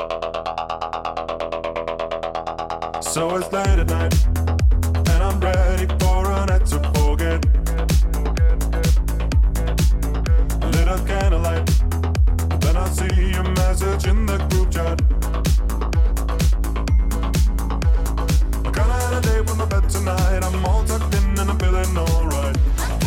So it's late at night, and I'm ready for a night to forget. Lit a candlelight, then I see your message in the group chat. I kinda had a date with my bed tonight. I'm all tucked in and I'm feeling alright.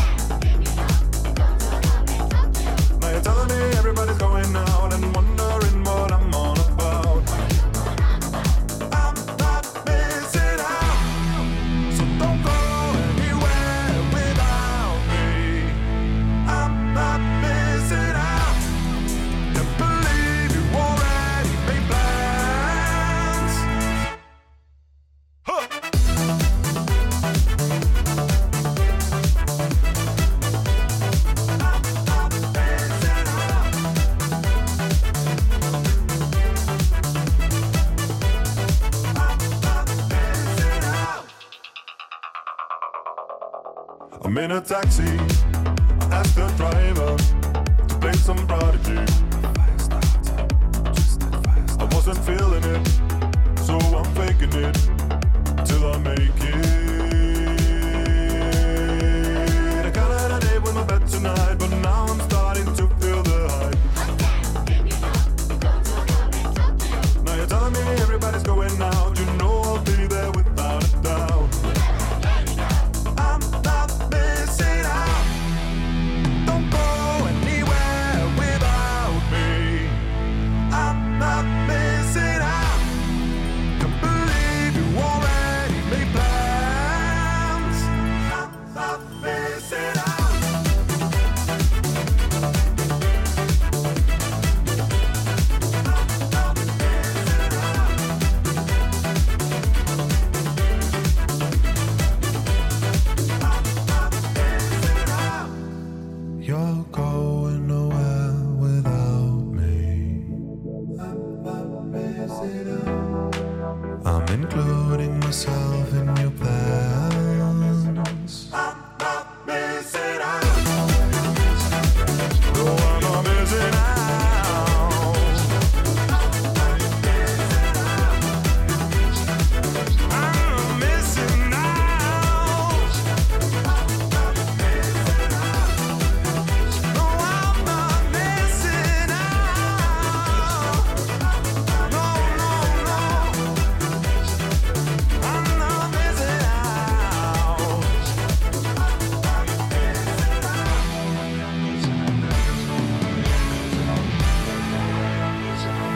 Now you're telling me everybody's going out and wondering what I'm on about. I'm not missing out, so don't go anywhere without me. I'm not missing out. Can't believe you already made plans. Huh. I'm in a taxi, I asked the driver,